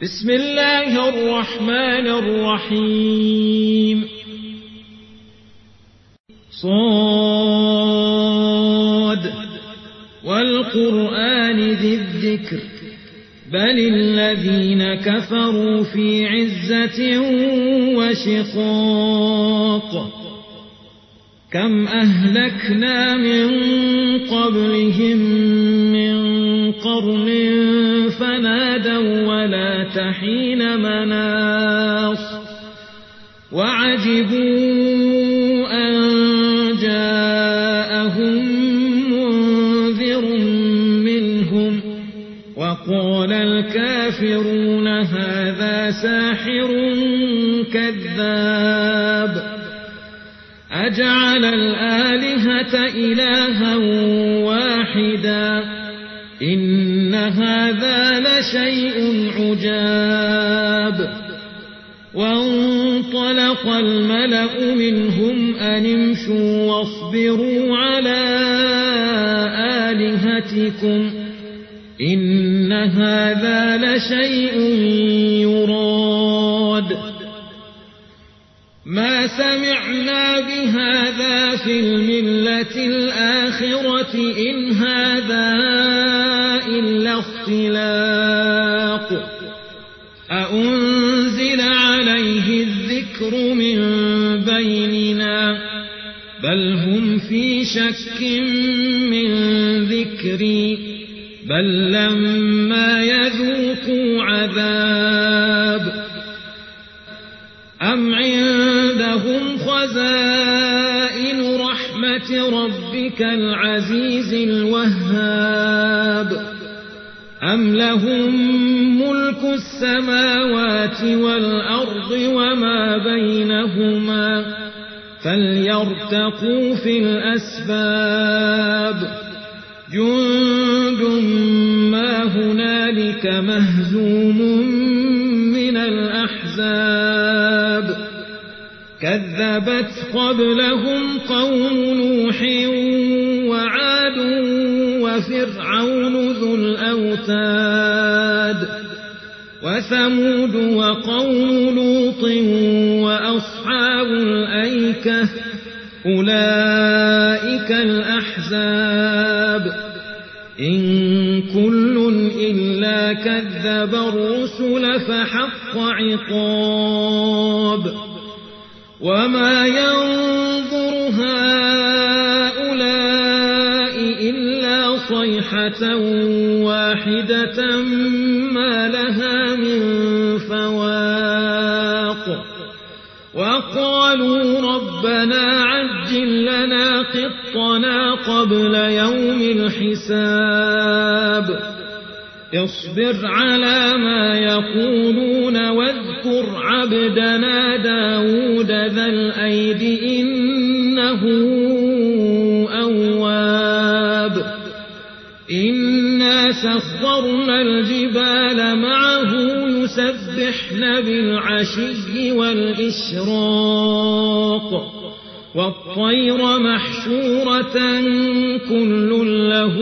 بسم الله الرحمن الرحيم صاد والقرآن ذي الذكر بل الذين كفروا في عزة وشقاق كم أهلكنا من قبلهم من قرن فنادوا ولا تحين مناص وعجبوا أن جاءهم منذر منهم وقال الكافرون هذا ساحر كذاب أجعل الآلهة إلها واحدا إن هذا لشيء عجاب وانطلق الملأ منهم أن امشوا واصبروا على آلهتكم إن هذا لشيء يراد ما سمعنا بهذا في الملة الآخرة إن هذا إلا اختلاق أأنزل عليه الذكر من بيننا بل هم في شك من ذكري بل لما يذوقوا عذاب أم عندهم خزائن رحمة ربك العزيز الوهاب أم لهم ملك السماوات والأرض وما بينهما فليرتقوا في الأسباب جند ما هنالك مهزوم من الأحزاب كذبت قبلهم قوم نوح وعاد وفرعون ذو الأوتاد وثمود وقوم لوط وأصحاب الأيكة أولئك الأحزاب إن كل إلا كذب الرسل فحق عقاب وما ينظر هؤلاء إلا صيحة واحدة ما لها من فواق وقالوا ربنا عجل لنا قطنا قبل يوم الحساب اصبر على ما يقولون واذكر عبدنا داود ذا الأيد إنه أواب إنا سخرنا الجبال معه يسبحن بالعشي والإشراق والطير محشورة كل له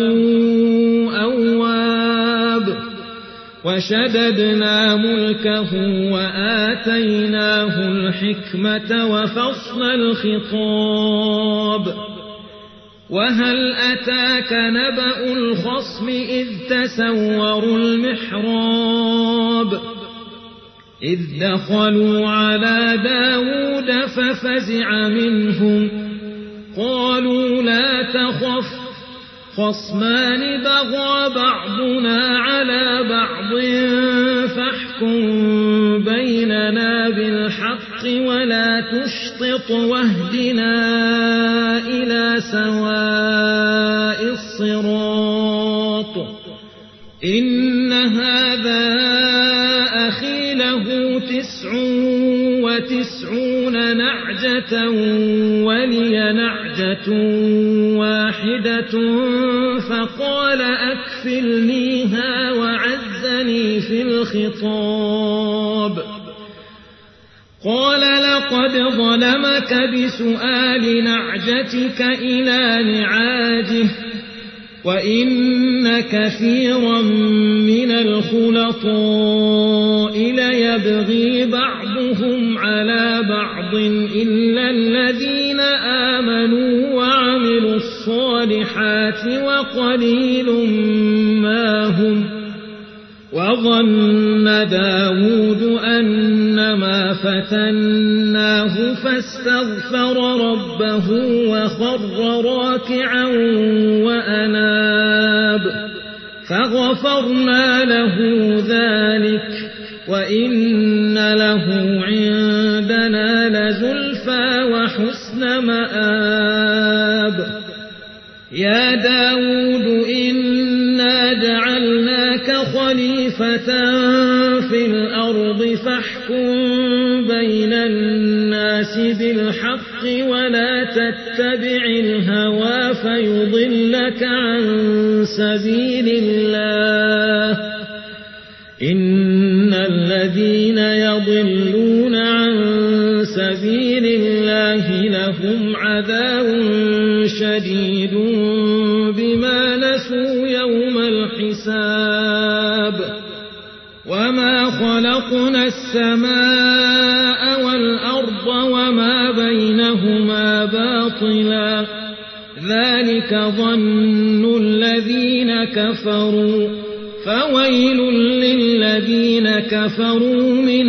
أواب وشددنا ملكه وآتيناه الحكمة وفصل الخطاب وهل أتاك نبأ الخصم إذ تسوروا المحراب إذ دخلوا على داود ففزع منهم قالوا لا تخف خصمان بغى بعضنا على بعض فاحكم بيننا بالحق ولا تشطط واهدنا إلى سواء الصراط إن هذا أخي له 99 نعجة ولي نعجة واحدة فقال أكفلنيها وعزني في الخطاب قال لقد ظلمك بسؤال نعجتك إلى نعاجه وإن كثيرا من الخلطاء يبغي بعضهم على بعض إلا الذين آمنوا وعملوا الصالحات وقليل ما هم. وظن داود أنما فتناه فاستغفر ربه وخر راكعا وأناب فغفرنا له ذلك وإن له عندنا لزلفى وحسن مآب. يا داود إنا جعلناك خليفة في الأرض فاحكم بين الناس بالحق ولا تتبع الهوى فيضلك عن سبيل الله. إن الذين يضلون عن سبيل الله لهم عذاب شديد بما نسوا يوم الحساب. وما خلقنا السماء والأرض وما بينهما باطلا ذلك ظن الذين كفروا فويل للذين كفروا من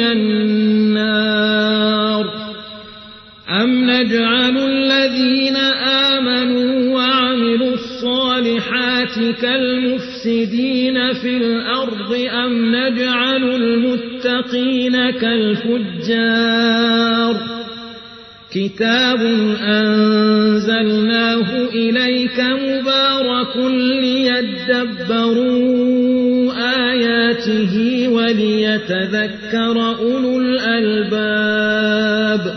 النار. أم نجعل الذين آمنوا وعملوا الصالحات كالمفسدين في الأرض أم نجعل المتقين كالفجار. كتاب أنزلناه إليك مبارك ليدبروا آياته وليتذكر أولو الألباب.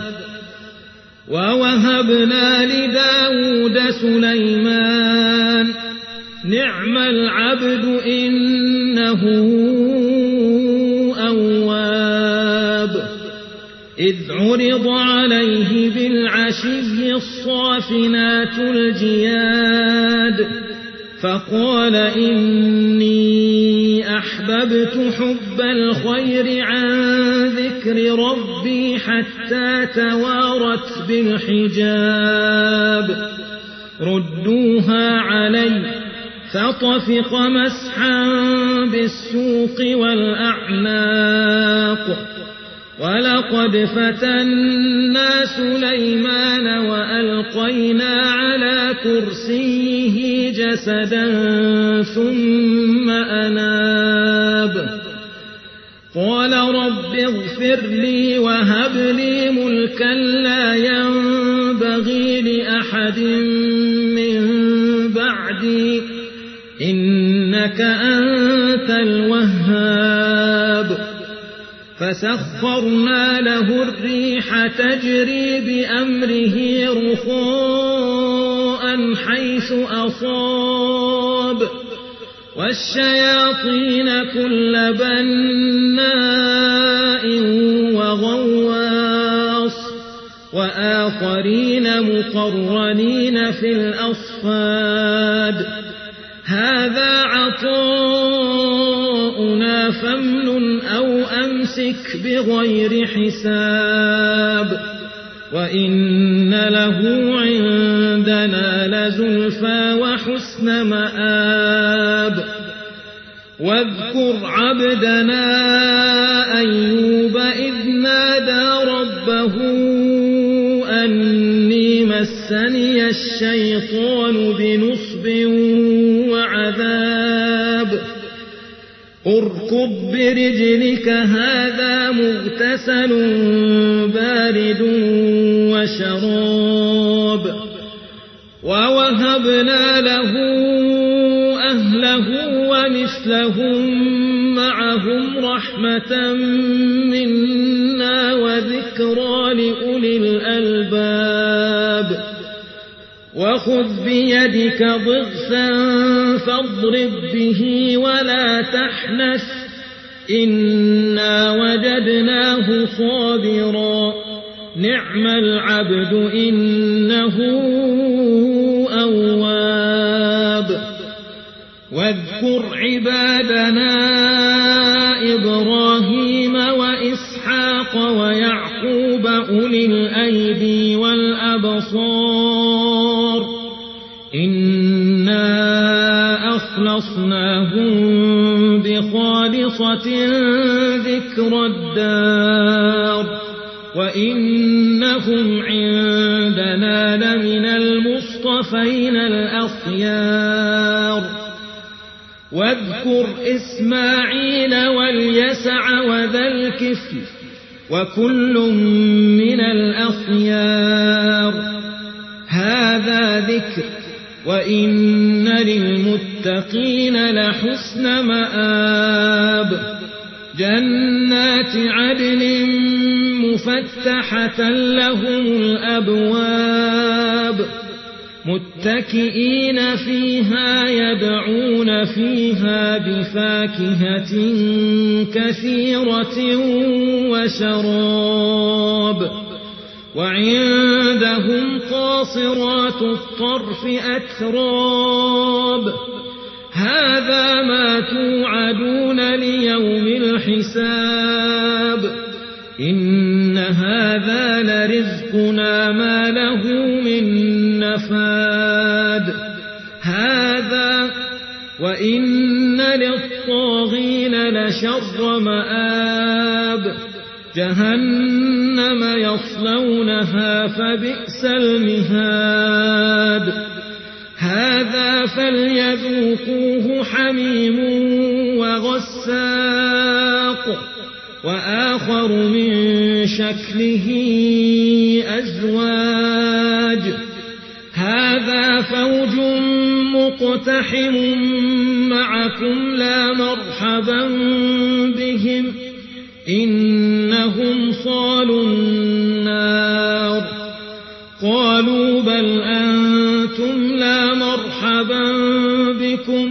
ووهبنا لداود سليمان نعم العبد إنه أواب. إذ عرض عليه بالعشي الصافنات الجياد فقال إني أحببت حب الخير عن ذكر ربي حتى توارت بالحجاب. ردوها علي فطفق مسحا بالسوق والأعناق. ولقد فتنا سليمان وألقينا على كرسيه جسدا ثم أناب. قال رب اغفر لي وهب لي ملكا لا ينبغي لأحد من بعدي إنك أنت الوهاب. فسخرنا له الريح تجري بأمره رخاء حيث أصاب والشياطين كل بناء وغواص وآخرين مقرنين في الأصفاد. هذا عطاؤنا فامنن أو أمسك بغير حساب. وإن له عندنا لزلفى وحسن مآب. واذكر عبدنا أيوب إذ نادى ربه أني مسني الشيطان بنصب وعذاب. اركض برجلك هذا مغتسل بارد وشراب. ووهبنا له أهله ومثلهم معهم رحمة منا وذكرى لأولي الألباب. وخذ بيدك ضغثا فاضرب به ولا تحنث إنا وجدناه صابرا نعم العبد إنه أواب. واذكر عبادنا إبراهيم وإسحاق ويعقوب أولي الأيدي والأبصار إنا أخلصناهم بخالصة ذكر الدار وإنهم عندنا لمن المصطفين الأخيار واذكر إسماعيل واليسع وذا الكفل وكل من الأخيار هذا ذكر وإن للمتقين لحسن مآب جنات عدن مفتحة لهم الأبواب متكئين فيها يدعون فيها بفاكهة كثيرة وشراب وعندهم قاصرات الطرف أتراب هذا ما توعدون ليوم الحساب إن هذا لرزقنا ما له من نفاد هذا وإن للطاغين لشر مآب جهنم يصلونها فبئس المهاد هذا فليذوقوه حميم وغساق وآخر من شكله أزواج هذا فوج مقتحم معكم لا مرحبا بهم إنهم صالوا النار قالوا بل أنتم لا مرحبا بكم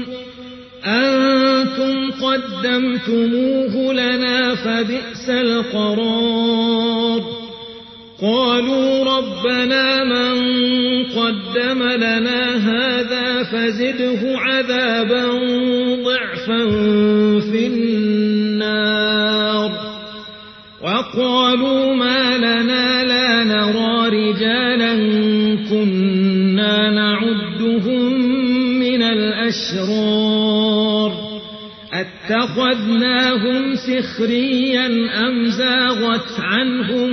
أنتم قدمتموه لنا فبئس القرار قالوا ربنا من قدم لنا هذا فزده عذابا ضعفا في النار وقالوا ما لنا لا نرى رجالا كنا نعدهم من الأشرار اتخذناهم سخريا أم زاغت عنهم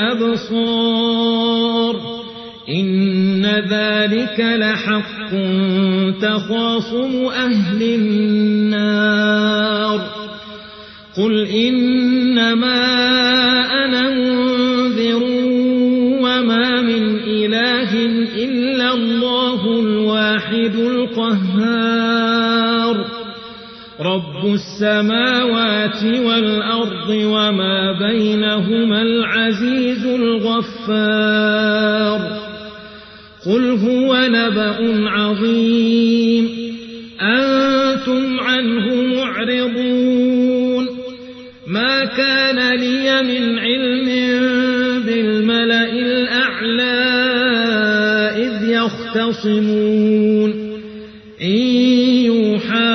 الأبصار إن ذلك لحق تخاصم أهل النار قل إنما أنا منذر وما من إله إلا الله الواحد القهار رب السماوات والأرض وما بينهما العزيز الغفار قل هو نبأ عظيم أنتم عنه معرضون ما كان لي من علم بالملأ الأعلى إذ يختصمون إن يوحى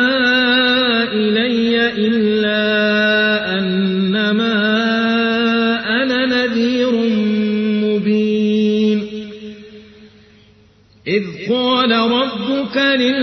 إلي إلا أنما أنا نذير مبين إذ قال ربك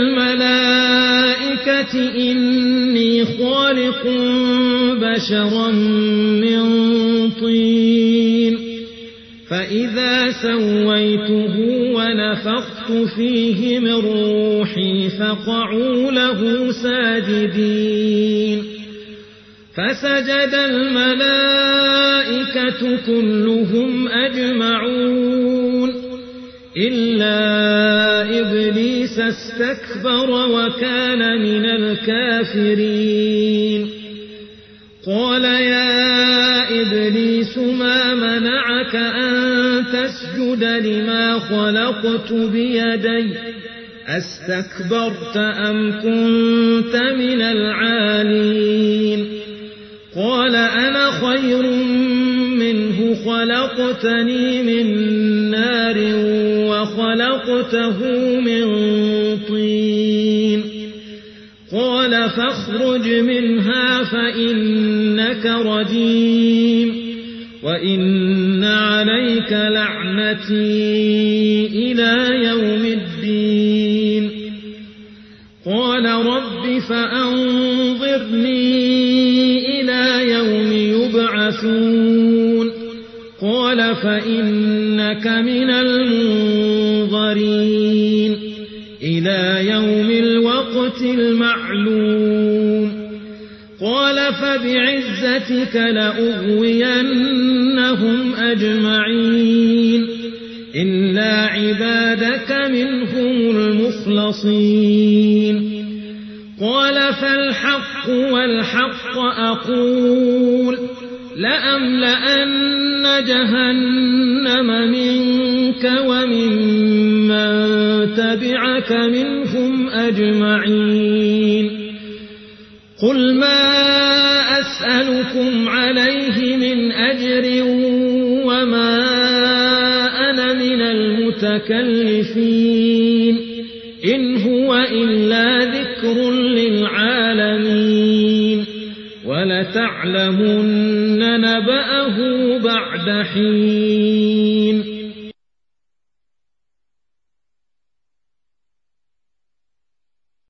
للملائكة إني خالق بشرا من طين فإذا سويته ونفخت فيه من روحي فقعوا له ساجدين فسجد الملائكة كلهم أجمعون إلا إبليس استكبر وكان من الكافرين قال يا إبليس ما منعك أن تسجد لما خلقت بيدي أستكبرت أم كنت من العالين قال أنا خير منه خلقتني من نار وخلقته من طين قال فاخرج منها فإنك رجيم وإن عليك لعنتي إلى يوم الدين قال رب فأنظرني إلى يوم يبعثون قال فإنك من المنظرين إلى يوم الوقت المعلوم قال فبعزتك لأغوينهم أجمعين إلا عبادك منهم المخلصين قال فالحق والحق أقول لأملأن جهنم منك وممن تبعك منهم أجمعين قل ما أسألكم عليه من أجر وما أنا من المتكلفين إن هو إلا ذكر للعالمين ولتعلمن نبأه بعد حين